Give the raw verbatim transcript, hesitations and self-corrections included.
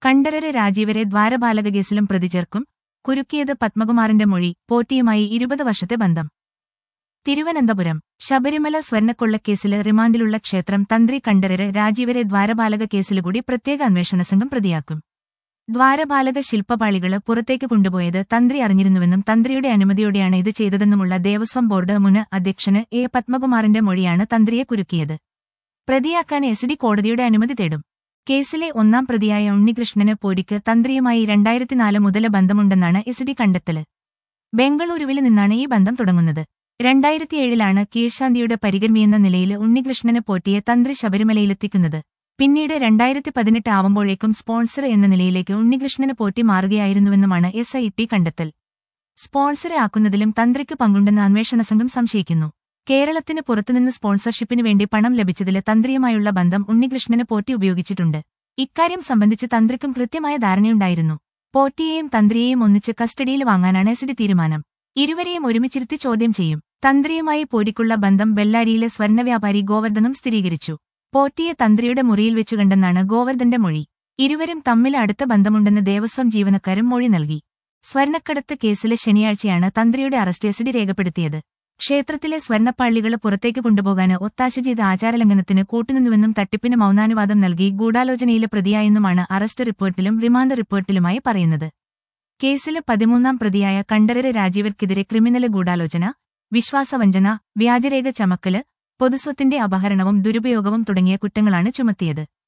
കണ്ഠരര് രാജീവരെ ദ്വാരപാലക കേസിലും പ്രതി ചേർക്കും. കുരുക്കിയത് പത്മകുമാറിന്റെ മൊഴി. പോറ്റിയുമായി ഇരുപത് വർഷത്തെ ബന്ധം. തിരുവനന്തപുരം ശബരിമല സ്വർണ്ണക്കൊള്ളക്കേസില് റിമാൻഡിലുള്ള ക്ഷേത്രം തന്ത്രി കണ്ഠരര് രാജീവരെ ദ്വാരപാലക കേസിലുകൂടി പ്രത്യേക അന്വേഷണ സംഘം പ്രതിയാക്കും. ദ്വാരപാലക ശില്പപാളികള് പുറത്തേക്ക് കൊണ്ടുപോയത് തന്ത്രി അറിഞ്ഞിരുന്നുവെന്നും തന്ത്രിയുടെ അനുമതിയോടെയാണ് ഇത് ചെയ്തതെന്നുമുള്ള ദേവസ്വം ബോർഡ് മുൻ അധ്യക്ഷന് എ പത്മകുമാറിന്റെ മൊഴിയാണ് തന്ത്രിയെ കുരുക്കിയത്. പ്രതിയാക്കാൻ എസ് ഡി കോടതിയുടെ അനുമതി തേടും. കേസിലെ ഒന്നാം പ്രതിയായ ഉണ്ണികൃഷ്ണന് പോരിക്ക് തന്ത്രിയുമായി രണ്ടായിരത്തിനാല് മുതല് ബന്ധമുണ്ടെന്നാണ് എസ് ഡി കണ്ടെത്തല്. ബംഗളൂരുവില് നിന്നാണ് ഈ ബന്ധം തുടങ്ങുന്നത്. രണ്ടായിരത്തിയേഴിലാണ് കീഴ്ശാന്തിയുടെ പരികർമ്മിയെന്ന നിലയില് ഉണ്ണികൃഷ്ണന് പോറ്റിയെ തന്ത്രി ശബരിമലയിലെത്തിക്കുന്നത്. പിന്നീട് രണ്ടായിരത്തി പതിനെട്ട് ആവുമ്പോഴേക്കും സ്പോൺസർ എന്ന നിലയിലേക്ക് ഉണ്ണികൃഷ്ണന് പോറ്റി മാറുകയായിരുന്നുവെന്നുമാണ് എസ് ഐ ടി കണ്ടെത്തൽ. സ്പോൺസറെ ആക്കുന്നതിലും തന്ത്രിക്ക് പങ്കുണ്ടെന്ന് അന്വേഷണ സംഘം സംശയിക്കുന്നു. കേരളത്തിന് പുറത്തുനിന്ന് സ്പോൺസർഷിപ്പിന് വേണ്ടി പണം ലഭിച്ചതില് തന്ത്രിയുമായുള്ള ബന്ധം ഉണ്ണികൃഷ്ണന് പോറ്റി ഉപയോഗിച്ചിട്ടുണ്ട്. ഇക്കാര്യം സംബന്ധിച്ച് തന്ത്രിക്കും കൃത്യമായ ധാരണയുണ്ടായിരുന്നു. പോറ്റിയെയും തന്ത്രിയെയും ഒന്നിച്ച് കസ്റ്റഡിയിൽ വാങ്ങാനാണ് എസ് ഡി തീരുമാനം. ഇരുവരെയും ഒരുമിച്ചിരുത്തി ചോദ്യം ചെയ്യും. തന്ത്രിയുമായി പോരിക്കുള്ള ബന്ധം ബെല്ലാരിയിലെ സ്വർണ്ണവ്യാപാരി ഗോവർദ്ധനും സ്ഥിരീകരിച്ചു. പോറ്റിയെ തന്ത്രിയുടെ മുറിയിൽ വെച്ചു കണ്ടെന്നാണ് ഗോവർദ്ധന്റെ മൊഴി. ഇരുവരും തമ്മിൽ അടുത്ത ബന്ധമുണ്ടെന്ന് ദേവസ്വം ജീവനക്കാരും മൊഴി നൽകി. സ്വർണ്ണക്കടത്ത് കേസിലെ ശനിയാഴ്ചയാണ് തന്ത്രിയുടെ അറസ്റ്റ് എസ് ഡി രേഖപ്പെടുത്തിയത്. ക്ഷേത്രത്തിലെ സ്വർണ്ണപ്പാളികള് പുറത്തേക്ക് കൊണ്ടുപോകാന് ഒത്താശ ചെയ്ത ആചാരലംഘനത്തിന് കൂട്ടുനിന്നുവെന്നും തട്ടിപ്പിന് മൗനാനുവാദം നൽകി ഗൂഢാലോചനയില് പ്രതിയായെന്നുമാണ് അറസ്റ്റ് റിപ്പോർട്ടിലും റിമാൻഡ് റിപ്പോർട്ടിലുമായി പറയുന്നത്. കേസില് പതിമൂന്നാം പ്രതിയായ കണ്ഠരര് രാജീവർക്കെതിരെ ക്രിമിനല് ഗൂഢാലോചന, വിശ്വാസവഞ്ചന, വ്യാജരേഖ ചമക്കല്, പൊതുസ്വത്തിന്റെ അപഹരണവും ദുരുപയോഗവും തുടങ്ങിയ കുറ്റങ്ങളാണ് ചുമത്തിയത്.